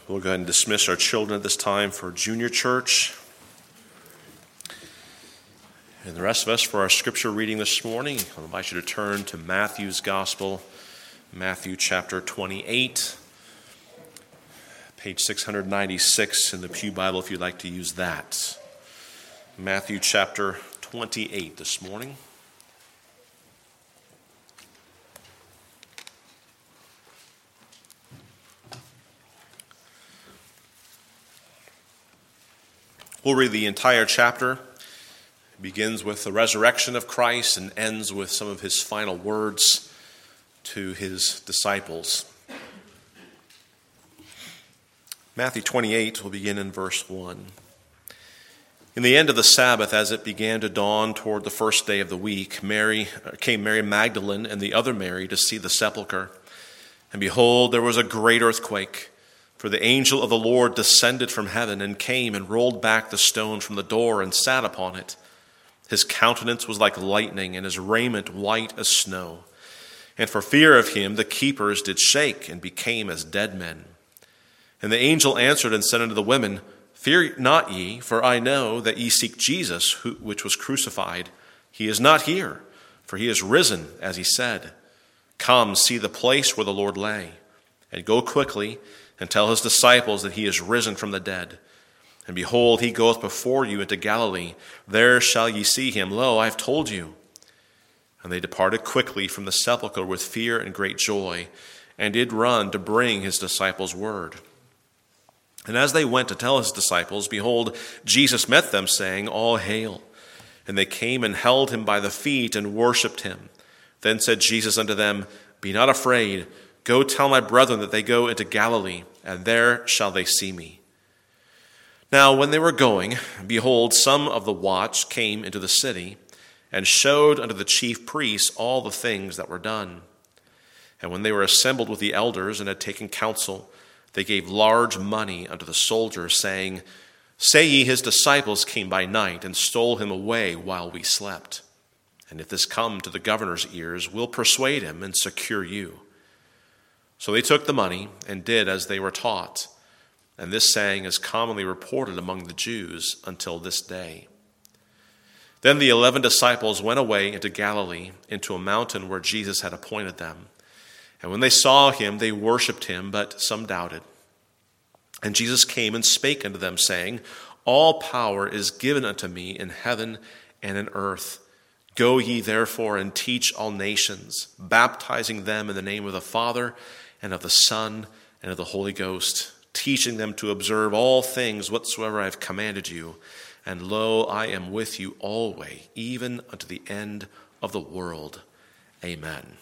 We'll go ahead and dismiss our children at this time for junior church. And the rest of us for our scripture reading this morning, I invite you to turn to Matthew's Gospel, Matthew chapter 28, page 696 in the Pew Bible if you'd like to use that. Matthew chapter 28 this morning. We'll read the entire chapter. It begins with the resurrection of Christ and ends with some of his final words to his disciples. Matthew 28 will begin in verse 1. In the end of the Sabbath, as it began to dawn toward the first day of the week, came Mary Magdalene and the other Mary to see the sepulchre. And behold, there was a great earthquake. For the angel of the Lord descended from heaven and came and rolled back the stone from the door and sat upon it. His countenance was like lightning and his raiment white as snow. And for fear of him the keepers did shake and became as dead men. And the angel answered and said unto the women, Fear not ye, for I know that ye seek Jesus, which was crucified. He is not here, for he is risen, as he said. Come, see the place where the Lord lay, and go quickly and tell his disciples that he is risen from the dead. And behold, he goeth before you into Galilee. There shall ye see him. Lo, I have told you. And they departed quickly from the sepulchre with fear and great joy, and did run to bring his disciples word. And as they went to tell his disciples, behold, Jesus met them, saying, All hail. And they came and held him by the feet and worshipped him. Then said Jesus unto them, Be not afraid. Go tell my brethren that they go into Galilee, and there shall they see me. Now when they were going, behold, some of the watch came into the city, and showed unto the chief priests all the things that were done. And when they were assembled with the elders and had taken counsel, they gave large money unto the soldiers, saying, Say ye, his disciples came by night, and stole him away while we slept. And if this come to the governor's ears, we'll persuade him and secure you. So they took the money and did as they were taught. And this saying is commonly reported among the Jews until this day. Then the 11 disciples went away into Galilee, into a mountain where Jesus had appointed them. And when they saw him, they worshipped him, but some doubted. And Jesus came and spake unto them, saying, All power is given unto me in heaven and in earth. Go ye therefore and teach all nations, baptizing them in the name of the Father and of the Son, and of the Holy Ghost, teaching them to observe all things whatsoever I have commanded you. And lo, I am with you always, even unto the end of the world. Amen.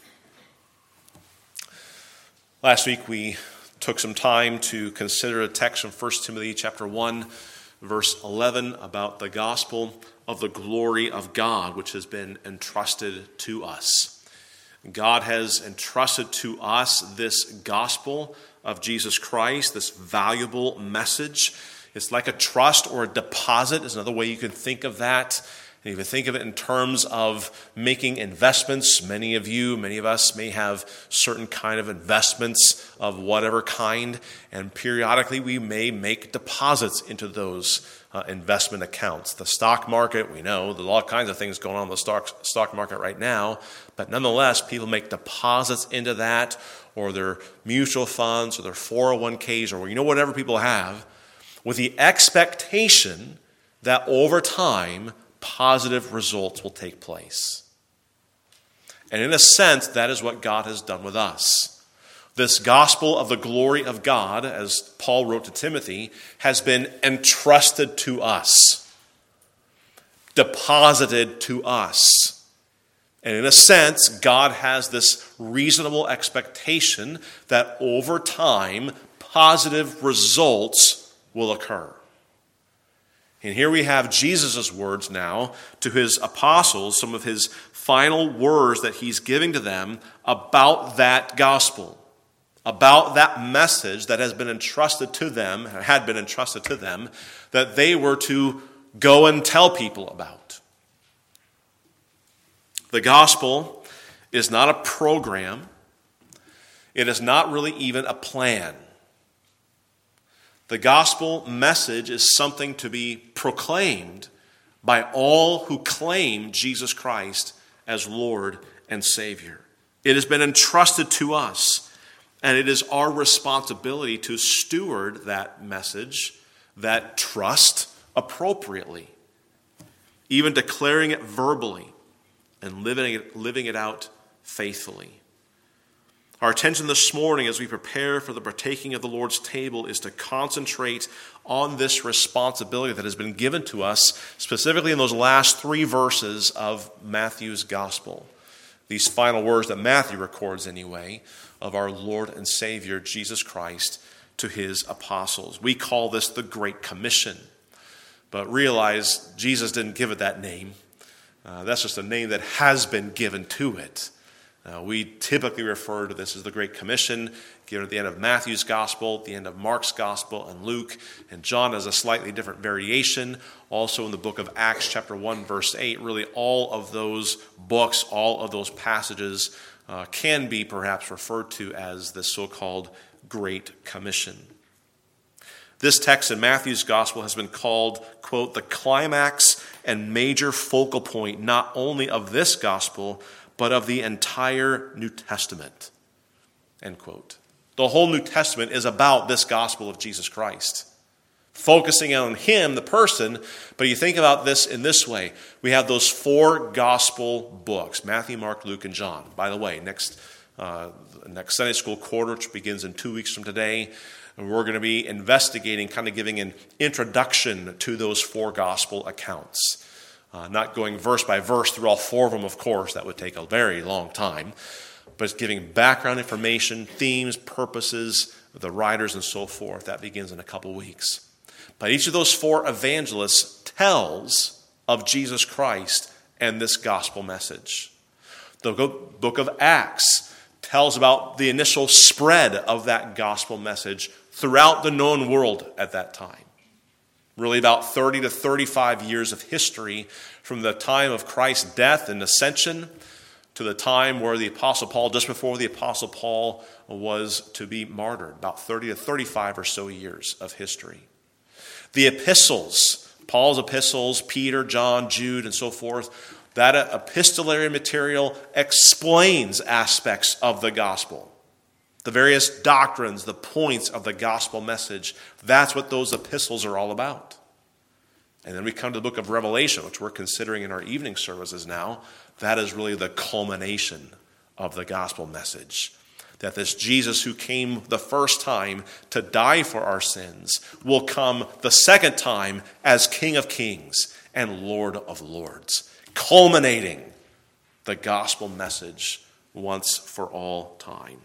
Last week we took some time to consider a text from 1 Timothy chapter 1, verse 11, about the gospel of the glory of God, which has been entrusted to us. God has entrusted to us this gospel of Jesus Christ, this valuable message. It's like a trust or a deposit is another way you can think of that. And you can think of it in terms of making investments. Many of us may have certain kind of investments of whatever kind, and periodically we may make deposits into those investment accounts. The stock market, we know there's all kinds of things going on in the stock market right now, but nonetheless, people make deposits into that, or their mutual funds, or their 401ks, or whatever people have, with the expectation that over time, positive results will take place. And in a sense, that is what God has done with us. This gospel of the glory of God, as Paul wrote to Timothy, has been entrusted to us, deposited to us. And in a sense, God has this reasonable expectation that over time, positive results will occur. And here we have Jesus' words now to his apostles, some of his final words that he's giving to them about that gospel, about that message that had been entrusted to them, that they were to go and tell people about. The gospel is not a program. It is not really even a plan. The gospel message is something to be proclaimed by all who claim Jesus Christ as Lord and Savior. It has been entrusted to us, and it is our responsibility to steward that message, that trust, appropriately, even declaring it verbally and living it out faithfully. Our attention this morning as we prepare for the partaking of the Lord's table is to concentrate on this responsibility that has been given to us, specifically in those last 3 verses of Matthew's gospel. These final words that Matthew records anyway, of our Lord and Savior Jesus Christ to his apostles. We call this the Great Commission, but realize Jesus didn't give it that name. That's just a name that has been given to it. We typically refer to this as the Great Commission, given at the end of Matthew's Gospel, the end of Mark's Gospel, and Luke. And John has a slightly different variation. Also in the book of Acts, chapter 1, verse 8, really all of those books, all of those passages can be perhaps referred to as the so-called Great Commission. This text in Matthew's Gospel has been called, quote, the climax and major focal point not only of this Gospel, but of the entire New Testament, end quote. The whole New Testament is about this gospel of Jesus Christ, focusing on him, the person. But you think about this in this way. We have those 4 gospel books, Matthew, Mark, Luke, and John. By the way, next Sunday school quarter, which begins in 2 weeks from today, and we're going to be investigating, kind of giving an introduction to those 4 gospel accounts. Not going verse by verse through all 4 of them, of course. That would take a very long time. But it's giving background information, themes, purposes, the writers, and so forth. That begins in a couple weeks. But each of those 4 evangelists tells of Jesus Christ and this gospel message. The book of Acts tells about the initial spread of that gospel message throughout the known world at that time. Really about 30 to 35 years of history from the time of Christ's death and ascension to the time where the Apostle Paul, just before the Apostle Paul was to be martyred, about 30 to 35 or so years of history. The epistles, Paul's epistles, Peter, John, Jude, and so forth, that epistolary material explains aspects of the gospel. The various doctrines, the points of the gospel message, that's what those epistles are all about. And then we come to the book of Revelation, which we're considering in our evening services now. That is really the culmination of the gospel message. That this Jesus who came the first time to die for our sins will come the second time as King of Kings and Lord of Lords, culminating the gospel message once for all time.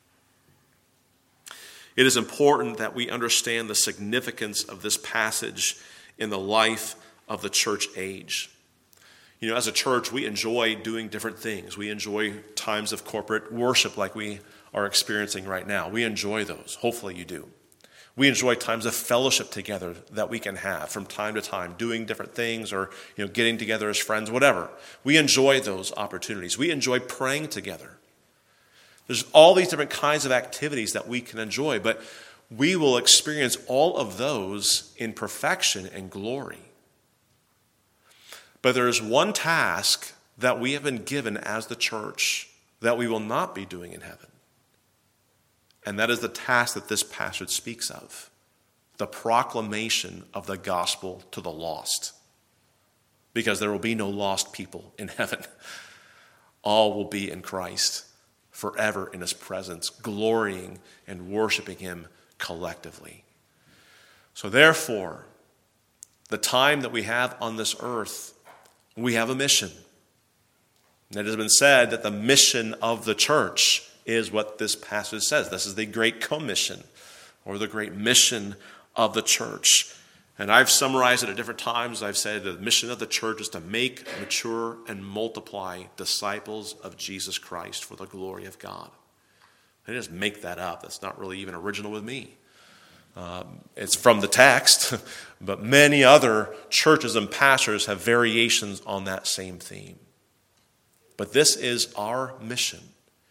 It is important that we understand the significance of this passage in the life of the church age. You know, as a church, we enjoy doing different things. We enjoy times of corporate worship like we are experiencing right now. We enjoy those. Hopefully you do. We enjoy times of fellowship together that we can have from time to time, doing different things or, getting together as friends, whatever. We enjoy those opportunities. We enjoy praying together. There's all these different kinds of activities that we can enjoy, but we will experience all of those in perfection and glory. But there is one task that we have been given as the church that we will not be doing in heaven. And that is the task that this passage speaks of, the proclamation of the gospel to the lost. Because there will be no lost people in heaven. All will be in Christ, forever in his presence, glorying and worshiping him collectively. So therefore, the time that we have on this earth, we have a mission. And it has been said that the mission of the church is what this passage says. This is the Great Commission, or the great mission of the church. And I've summarized it at different times. I've said the mission of the church is to make, mature, and multiply disciples of Jesus Christ for the glory of God. I didn't just make that up. That's not really even original with me. It's from the text, but many other churches and pastors have variations on that same theme. But this is our mission.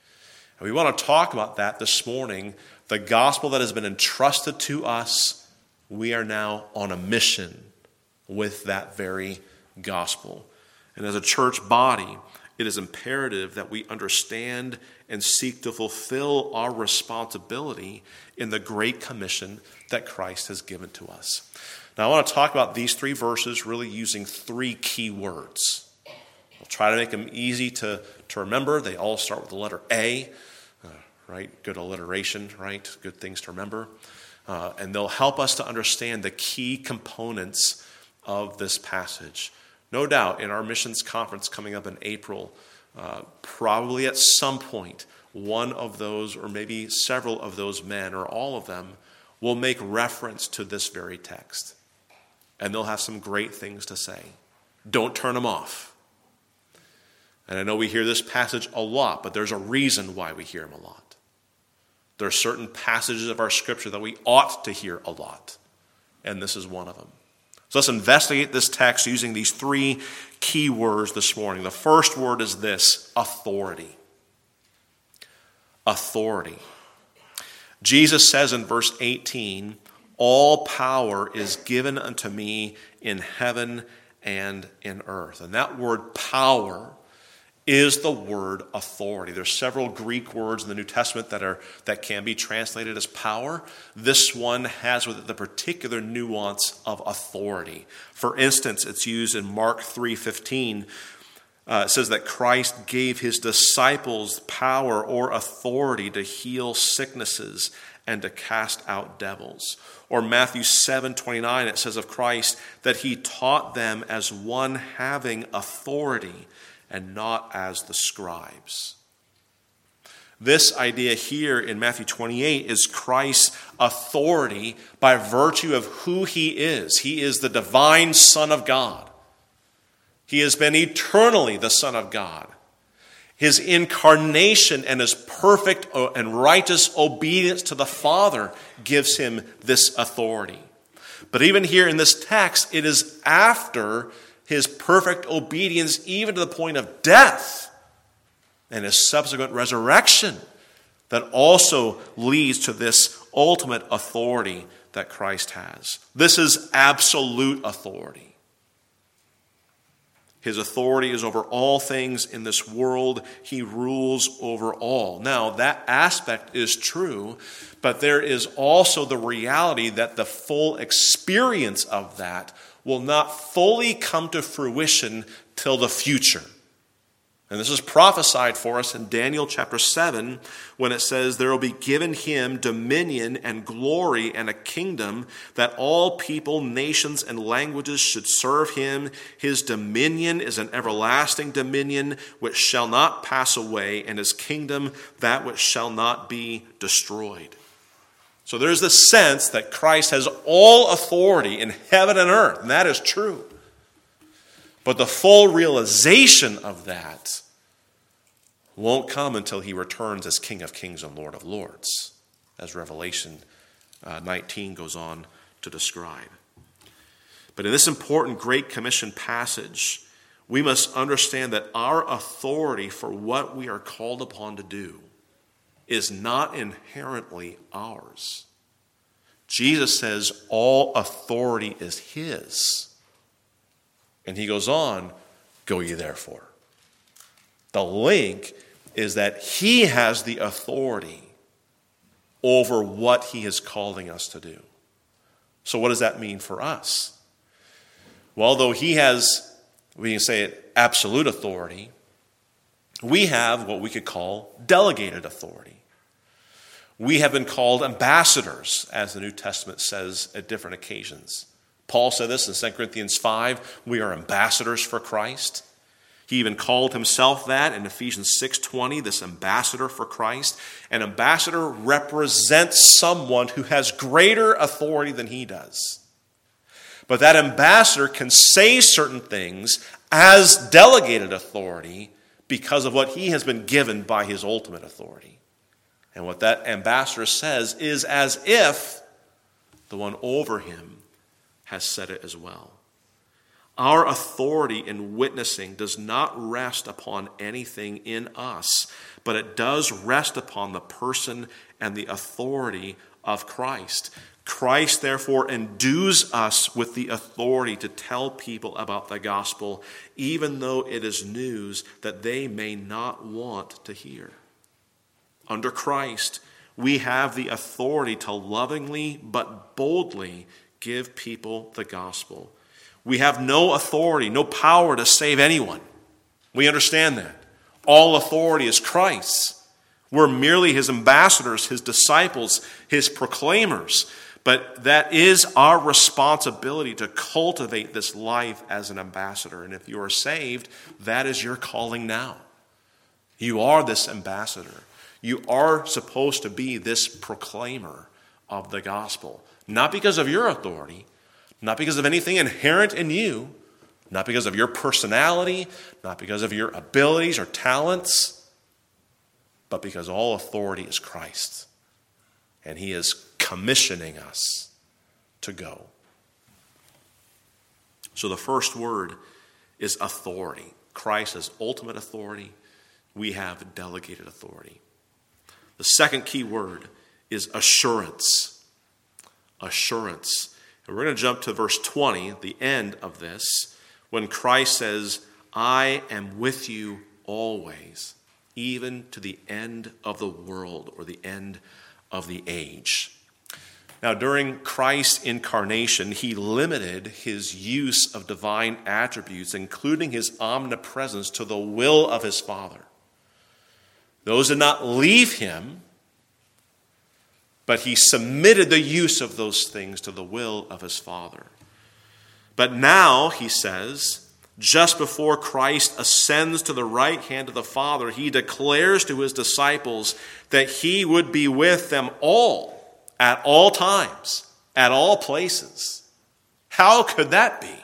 And we want to talk about that this morning, the gospel that has been entrusted to us We are now on a mission with that very gospel. And as a church body, it is imperative that we understand and seek to fulfill our responsibility in the great commission that Christ has given to us. Now, I want to talk about these three verses really using three key words. I'll try to make them easy to remember. They all start with the letter A, right? Good alliteration, right? Good things to remember. And they'll help us to understand the key components of this passage. No doubt, in our missions conference coming up in April, probably at some point, one of those, or maybe several of those men, or all of them, will make reference to this very text. And they'll have some great things to say. Don't turn them off. And I know we hear this passage a lot, but there's a reason why we hear them a lot. There are certain passages of our scripture that we ought to hear a lot, and this is one of them. So let's investigate this text using these three key words this morning. The first word is this: authority. Authority. Jesus says in verse 18, "All power is given unto me in heaven and in earth." And that word power is the word authority. There's several Greek words in the New Testament that can be translated as power. This one has with it the particular nuance of authority. For instance, it's used in Mark 3:15. It says that Christ gave his disciples power or authority to heal sicknesses and to cast out devils. Or Matthew 7:29, it says of Christ that he taught them as one having authority and not as the scribes. This idea here in Matthew 28 is Christ's authority by virtue of who he is. He is the divine Son of God. He has been eternally the Son of God. His incarnation and his perfect and righteous obedience to the Father gives him this authority. But even here in this text, it is after his perfect obedience, even to the point of death, and his subsequent resurrection, that also leads to this ultimate authority that Christ has. This is absolute authority. His authority is over all things in this world. He rules over all. Now, that aspect is true, but there is also the reality that the full experience of that will not fully come to fruition till the future. And this is prophesied for us in Daniel chapter 7, when it says, "There will be given him dominion and glory and a kingdom, that all people, nations, and languages should serve him. His dominion is an everlasting dominion which shall not pass away, and his kingdom that which shall not be destroyed." So there's this sense that Christ has all authority in heaven and earth, and that is true. But the full realization of that won't come until he returns as King of Kings and Lord of Lords, as Revelation 19 goes on to describe. But in this important Great Commission passage, we must understand that our authority for what we are called upon to do is not inherently ours. Jesus says all authority is his. And he goes on, "Go ye therefore." The link is that he has the authority over what he is calling us to do. So what does that mean for us? Well, though he has, we can say it, absolute authority, we have what we could call delegated authority. We have been called ambassadors, as the New Testament says at different occasions. Paul said this in 2 Corinthians 5, we are ambassadors for Christ. He even called himself that in Ephesians 6:20, this ambassador for Christ. An ambassador represents someone who has greater authority than he does. But that ambassador can say certain things as delegated authority because of what he has been given by his ultimate authority. And what that ambassador says is as if the one over him has said it as well. Our authority in witnessing does not rest upon anything in us, but it does rest upon the person and the authority of Christ. Christ, therefore, endues us with the authority to tell people about the gospel, even though it is news that they may not want to hear. Under Christ, we have the authority to lovingly but boldly give people the gospel. We have no authority, no power to save anyone. We understand that. All authority is Christ's. We're merely his ambassadors, his disciples, his proclaimers. But that is our responsibility to cultivate this life as an ambassador. And if you are saved, that is your calling now. You are this ambassador. You are supposed to be this proclaimer of the gospel. Not because of your authority, not because of anything inherent in you, not because of your personality, not because of your abilities or talents, but because all authority is Christ's. And he is commissioning us to go. So the first word is authority. Christ has ultimate authority. We have delegated authority. The second key word is assurance. Assurance. And we're going to jump to verse 20, the end of this, when Christ says, I am with you always, even to the end of the world, or the end of the age. Now, during Christ's incarnation, he limited his use of divine attributes, including his omnipresence, to the will of his Father. Those did not leave him, but he submitted the use of those things to the will of his Father. But now, he says, just before Christ ascends to the right hand of the Father, he declares to his disciples that he would be with them all, at all times, at all places. How could that be?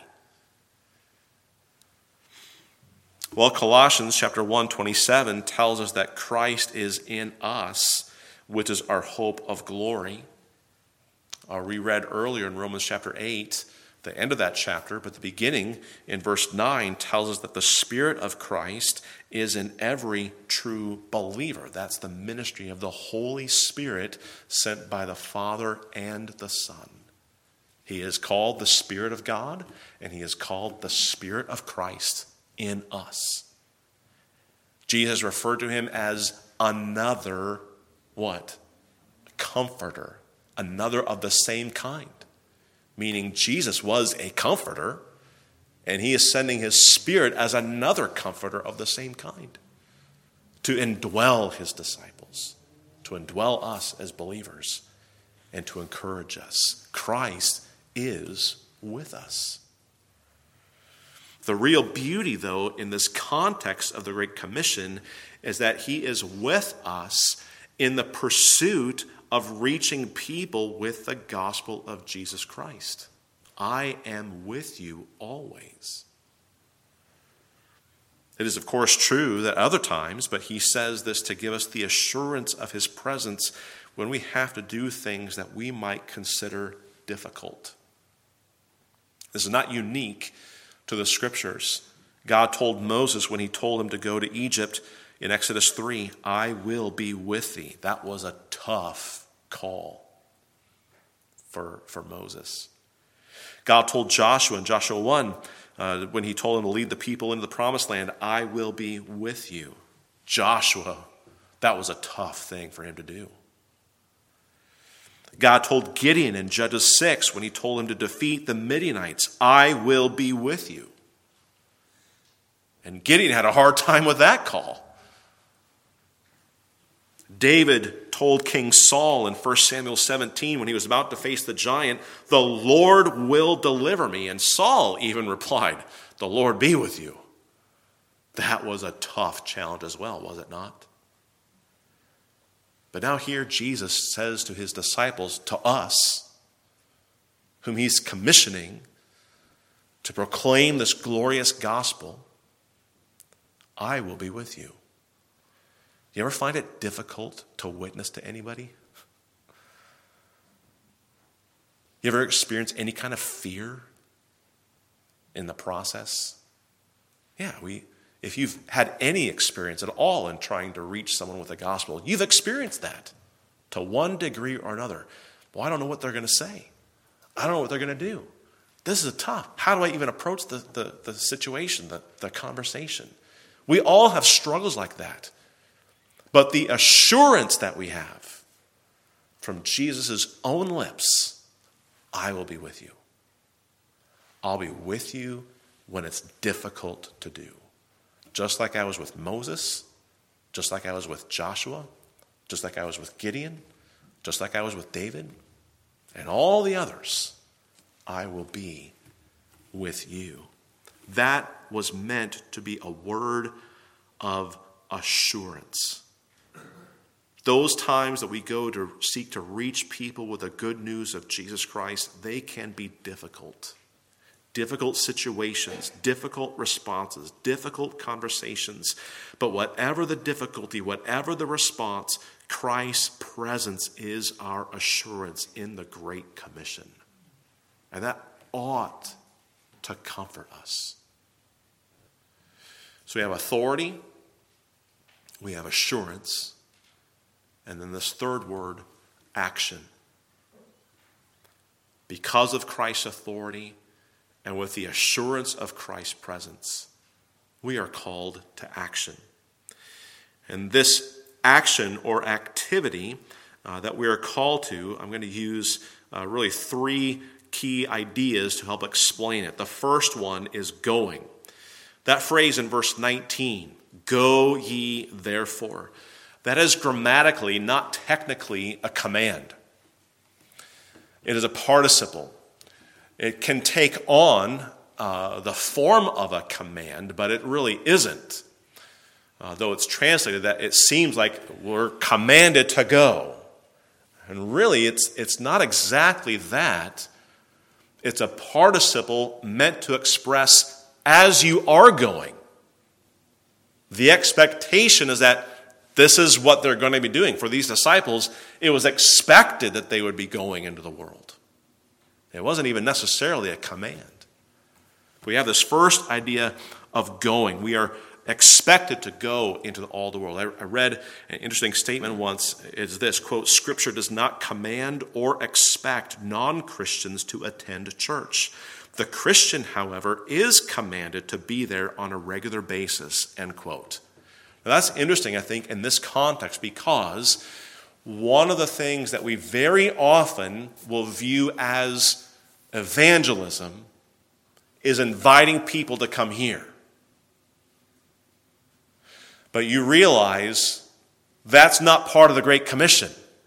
Well, Colossians chapter 1:27 tells us that Christ is in us, which is our hope of glory. We read earlier in Romans chapter 8, the end of that chapter, but the beginning in verse 9 tells us that the Spirit of Christ is in every true believer. That's the ministry of the Holy Spirit sent by the Father and the Son. He is called the Spirit of God, and he is called the Spirit of Christ in us. Jesus referred to him as another, what? Comforter. Another of the same kind. Meaning Jesus was a comforter, and he is sending his Spirit as another comforter of the same kind to indwell his disciples, to indwell us as believers, and to encourage us. Christ is with us. The real beauty, though, in this context of the Great Commission is that he is with us in the pursuit of reaching people with the gospel of Jesus Christ. I am with you always. It is, of course, true that other times, but he says this to give us the assurance of his presence when we have to do things that we might consider difficult. This is not unique to the Scriptures. God told Moses when he told him to go to Egypt in Exodus 3, I will be with thee. That was a tough call for Moses. God told Joshua in Joshua 1, when he told him to lead the people into the promised land, I will be with you. Joshua, that was a tough thing for him to do. God told Gideon in Judges 6 when he told him to defeat the Midianites, I will be with you. And Gideon had a hard time with that call. David told King Saul in 1 Samuel 17 when he was about to face the giant, the Lord will deliver me. And Saul even replied, the Lord be with you. That was a tough challenge as well, was it not? But now here Jesus says to his disciples, to us, whom he's commissioning to proclaim this glorious gospel, I will be with you. Do you ever find it difficult to witness to anybody? You ever experience any kind of fear in the process? Yeah, if you've had any experience at all in trying to reach someone with the gospel, you've experienced that to one degree or another. Well, I don't know what they're going to say. I don't know what they're going to do. This is tough. How do I even approach the situation, the conversation? We all have struggles like that. But the assurance that we have from Jesus' own lips, I will be with you. I'll be with you when it's difficult to do. Just like I was with Moses, just like I was with Joshua, just like I was with Gideon, just like I was with David, and all the others, I will be with you. That was meant to be a word of assurance. Those times that we go to seek to reach people with the good news of Jesus Christ, they can be difficult. Difficult situations, difficult responses, difficult conversations. But whatever the difficulty, whatever the response, Christ's presence is our assurance in the Great Commission. And that ought to comfort us. So we have authority, we have assurance, and then this third word, action. Because of Christ's authority and with the assurance of Christ's presence, we are called to action. And this action or activity that we are called to, I'm going to use really three key ideas to help explain it. The first one is going. That phrase in verse 19, go ye therefore, that is grammatically, not technically, a command. It is a participle. It can take on the form of a command, but it really isn't. Though it's translated that it seems like we're commanded to go. And really, it's not exactly that. It's a participle meant to express as you are going. The expectation is that this is what they're going to be doing. For these disciples, it was expected that they would be going into the world. It wasn't even necessarily a command. We have this first idea of going. We are expected to go into all the world. I read an interesting statement once. It's this, quote, Scripture does not command or expect non-Christians to attend church. The Christian, however, is commanded to be there on a regular basis, end quote. Now that's interesting, I think, in this context, because one of the things that we very often will view as evangelism is inviting people to come here. But you realize that's not part of the Great Commission.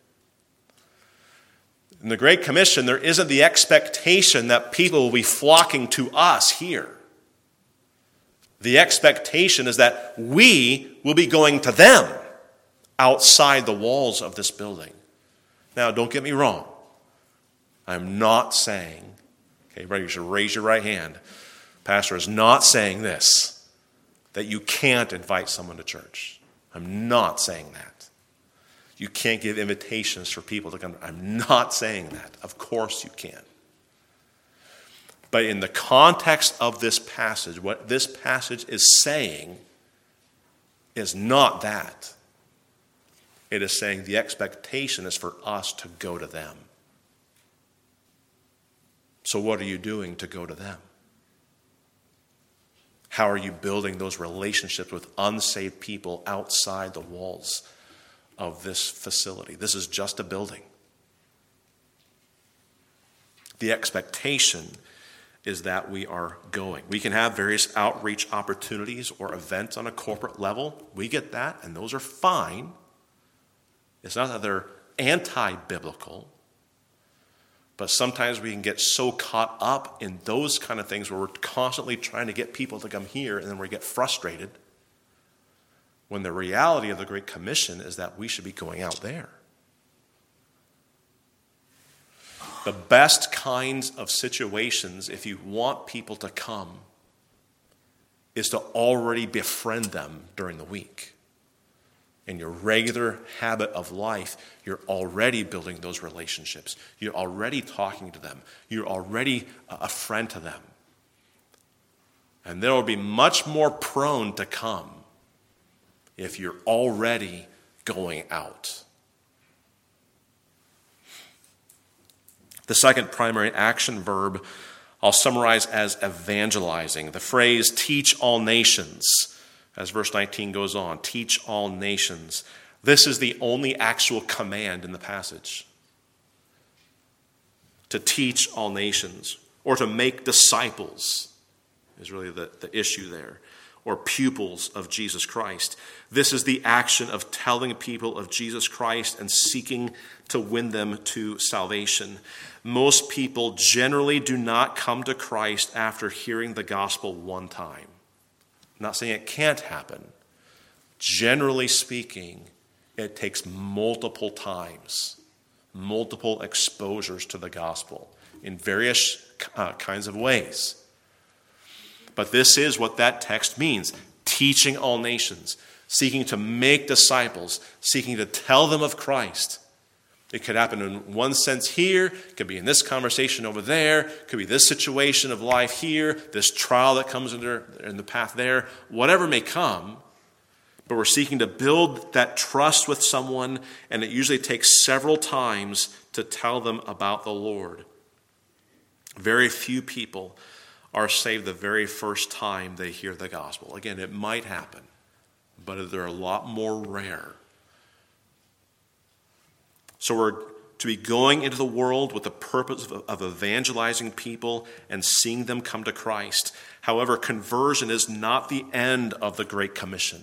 In the Great Commission, there isn't the expectation that people will be flocking to us here. The expectation is that we will be going to them outside the walls of this building. Now, don't get me wrong. I'm not saying, okay, you should raise your right hand. Pastor is not saying this, that you can't invite someone to church. I'm not saying that. You can't give invitations for people to come. I'm not saying that. Of course you can. But in the context of this passage, what this passage is saying is not that. It is saying the expectation is for us to go to them. So what are you doing to go to them? How are you building those relationships with unsaved people outside the walls of this facility? This is just a building. The expectation is that we are going. We can have various outreach opportunities or events on a corporate level. We get that, and those are fine. It's not that they're anti-biblical, but sometimes we can get so caught up in those kind of things where we're constantly trying to get people to come here, and then we get frustrated when the reality of the Great Commission is that we should be going out there. The best kinds of situations, if you want people to come, is to already befriend them during the week. In your regular habit of life, you're already building those relationships. You're already talking to them. You're already a friend to them. And they will be much more prone to come if you're already going out. The second primary action verb I'll summarize as evangelizing. The phrase teach all nations, as verse 19 goes on, teach all nations. This is the only actual command in the passage. To teach all nations, or to make disciples is really the issue there, or pupils of Jesus Christ. This is the action of telling people of Jesus Christ and seeking to win them to salvation. Most people generally do not come to Christ after hearing the gospel one time. I'm not saying it can't happen. Generally speaking, it takes multiple times, multiple exposures to the gospel in various kinds of ways. But this is what that text means: teaching all nations, seeking to make disciples, seeking to tell them of Christ. It could happen in one sense here, it could be in this conversation over there, it could be this situation of life here, this trial that comes in the path there, whatever may come. But we're seeking to build that trust with someone, and it usually takes several times to tell them about the Lord. Very few people are saved the very first time they hear the gospel. Again, it might happen, but they're a lot more rare. So we're to be going into the world with the purpose of evangelizing people and seeing them come to Christ. However, conversion is not the end of the Great Commission.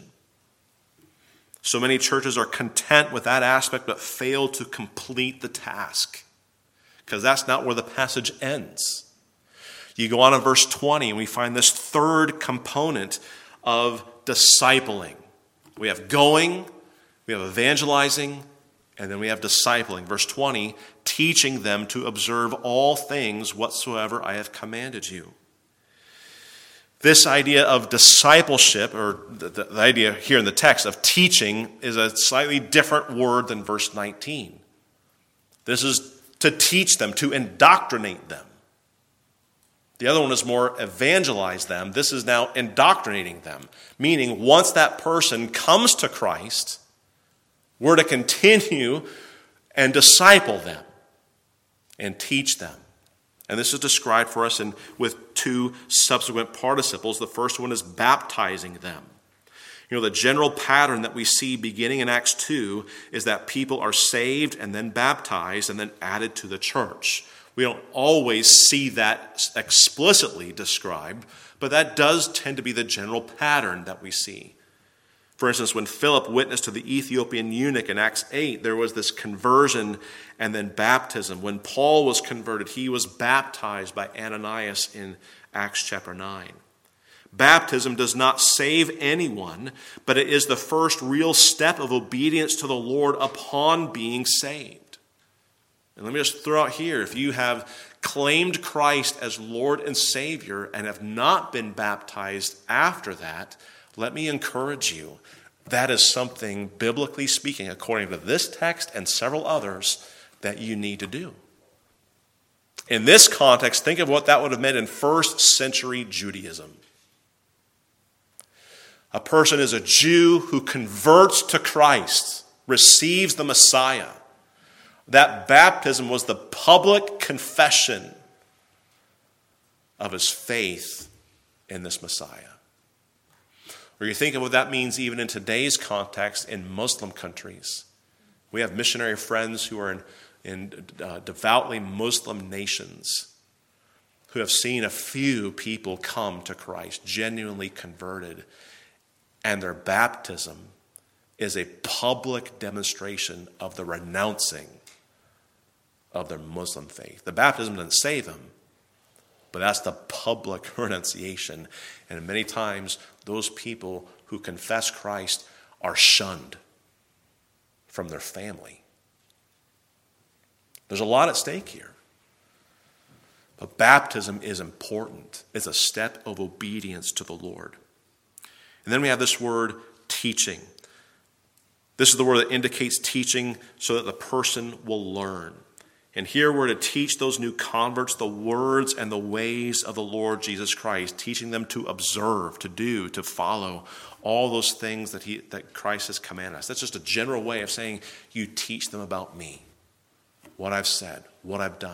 So many churches are content with that aspect but fail to complete the task, because that's not where the passage ends. You go on in verse 20 and we find this third component of discipling. We have going, we have evangelizing, and then we have discipling. Verse 20, teaching them to observe all things whatsoever I have commanded you. This idea of discipleship, or the idea here in the text of teaching, is a slightly different word than verse 19. This is to teach them, to indoctrinate them. The other one is more evangelize them. This is now indoctrinating them, meaning once that person comes to Christ, we're to continue and disciple them and teach them. And this is described for us with two subsequent participles. The first one is baptizing them. You know, the general pattern that we see beginning in Acts 2 is that people are saved and then baptized and then added to the church. We don't always see that explicitly described, but that does tend to be the general pattern that we see. For instance, when Philip witnessed to the Ethiopian eunuch in Acts 8, there was this conversion and then baptism. When Paul was converted, he was baptized by Ananias in Acts chapter 9. Baptism does not save anyone, but it is the first real step of obedience to the Lord upon being saved. And let me just throw out here, if you have claimed Christ as Lord and Savior and have not been baptized after that, let me encourage you. That is something, biblically speaking, according to this text and several others, that you need to do. In this context, think of what that would have meant in first century Judaism. A person is a Jew who converts to Christ, receives the Messiah. That baptism was the public confession of his faith in this Messiah. Or you think of what that means even in today's context in Muslim countries. We have missionary friends who are in devoutly Muslim nations who have seen a few people come to Christ, genuinely converted, and their baptism is a public demonstration of the renouncing of their Muslim faith. The baptism doesn't save them, but that's the public renunciation. And many times, those people who confess Christ are shunned from their family. There's a lot at stake here. But baptism is important. It's a step of obedience to the Lord. And then we have this word, teaching. This is the word that indicates teaching so that the person will learn. And here we're to teach those new converts the words and the ways of the Lord Jesus Christ, teaching them to observe, to do, to follow all those things that Christ has commanded us. That's just a general way of saying you teach them about me, what I've said, what I've done,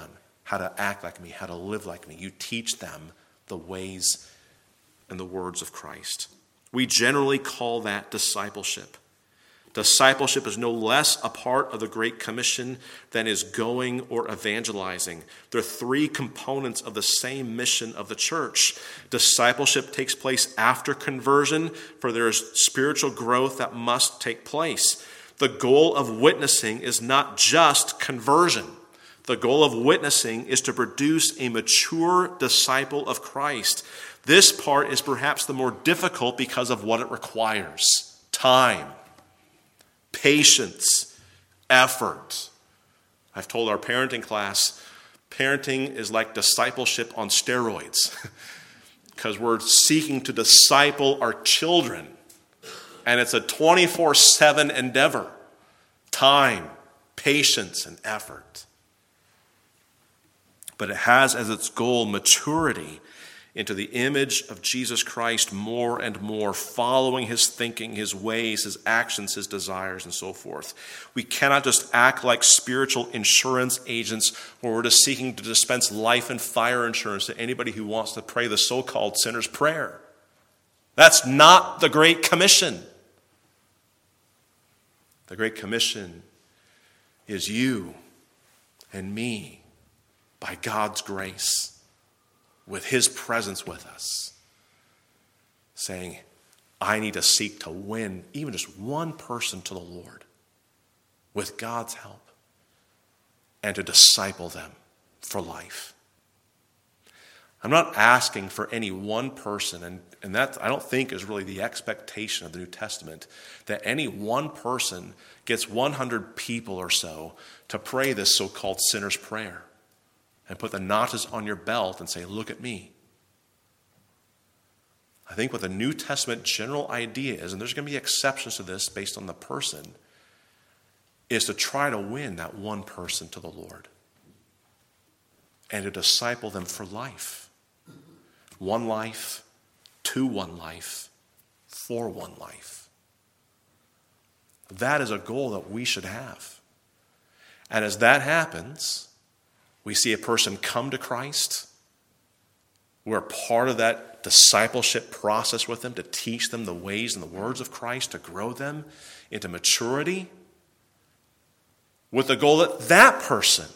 how to act like me, how to live like me. You teach them the ways and the words of Christ. We generally call that discipleship. Discipleship is no less a part of the Great Commission than is going or evangelizing. They're three components of the same mission of the church. Discipleship takes place after conversion, for there is spiritual growth that must take place. The goal of witnessing is not just conversion. The goal of witnessing is to produce a mature disciple of Christ. This part is perhaps the more difficult because of what it requires: time, patience, effort. I've told our parenting class, parenting is like discipleship on steroids because we're seeking to disciple our children, and it's a 24/7 endeavor. Time, patience, and effort. But it has as its goal maturity into the image of Jesus Christ more and more, following his thinking, his ways, his actions, his desires, and so forth. We cannot just act like spiritual insurance agents where we're just seeking to dispense life and fire insurance to anybody who wants to pray the so-called sinner's prayer. That's not the Great Commission. The Great Commission is you and me, by God's grace, with his presence with us, saying, I need to seek to win even just one person to the Lord with God's help and to disciple them for life. I'm not asking for any one person, and that I don't think is really the expectation of the New Testament, that any one person gets 100 people or so to pray this so-called sinner's prayer and put the notches on your belt and say, look at me. I think what the New Testament general idea is, and there's going to be exceptions to this based on the person, is to try to win that one person to the Lord and to disciple them for life. One life, to one life, for one life. That is a goal that we should have. And as that happens, we see a person come to Christ. We're part of that discipleship process with them to teach them the ways and the words of Christ, to grow them into maturity, with the goal that that person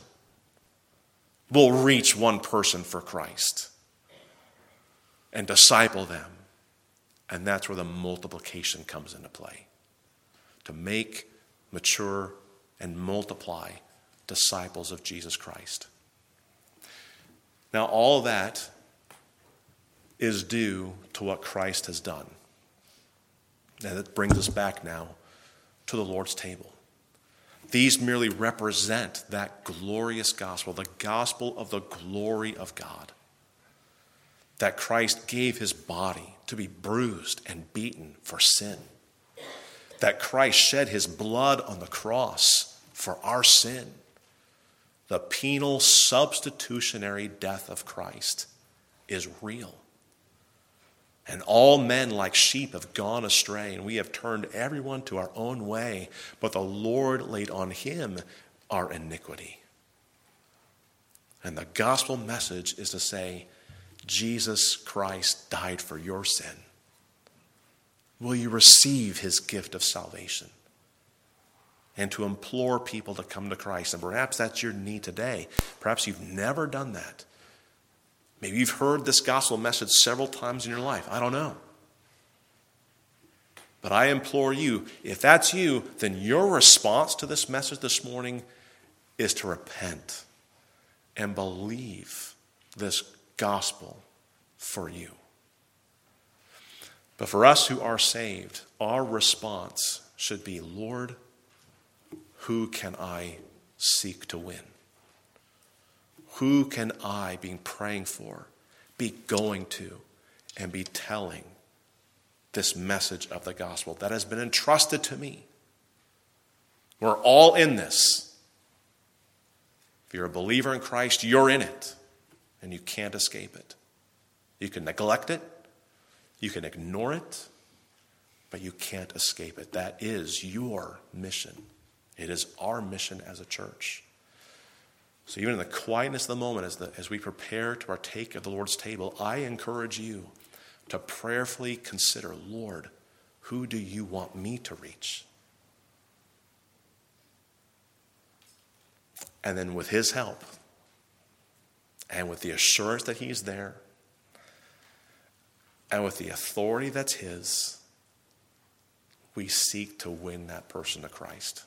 will reach one person for Christ and disciple them. And that's where the multiplication comes into play. To make, mature, and multiply disciples of Jesus Christ. Now, all of that is due to what Christ has done. And that brings us back now to the Lord's table. These merely represent that glorious gospel, the gospel of the glory of God. That Christ gave his body to be bruised and beaten for sin. That Christ shed his blood on the cross for our sin. The penal substitutionary death of Christ is real. And all men like sheep have gone astray, and we have turned everyone to our own way, but the Lord laid on him our iniquity. And the gospel message is to say, Jesus Christ died for your sin. Will you receive his gift of salvation? And to implore people to come to Christ. And perhaps that's your need today. Perhaps you've never done that. Maybe you've heard this gospel message several times in your life. I don't know. But I implore you, if that's you, then your response to this message this morning is to repent and believe this gospel for you. But for us who are saved, our response should be, Lord, who can I seek to win? Who can I be praying for, be going to, and be telling this message of the gospel that has been entrusted to me? We're all in this. If you're a believer in Christ, you're in it, and you can't escape it. You can neglect it, you can ignore it, but you can't escape it. That is your mission. It is our mission as a church. So even in the quietness of the moment, as we prepare to partake of the Lord's table, I encourage you to prayerfully consider, Lord, who do you want me to reach? And then with his help, and with the assurance that he's there, and with the authority that's his, we seek to win that person to Christ.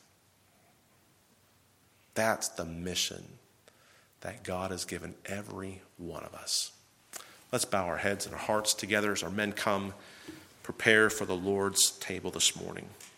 That's the mission that God has given every one of us. Let's bow our heads and our hearts together as our men come prepare for the Lord's table this morning.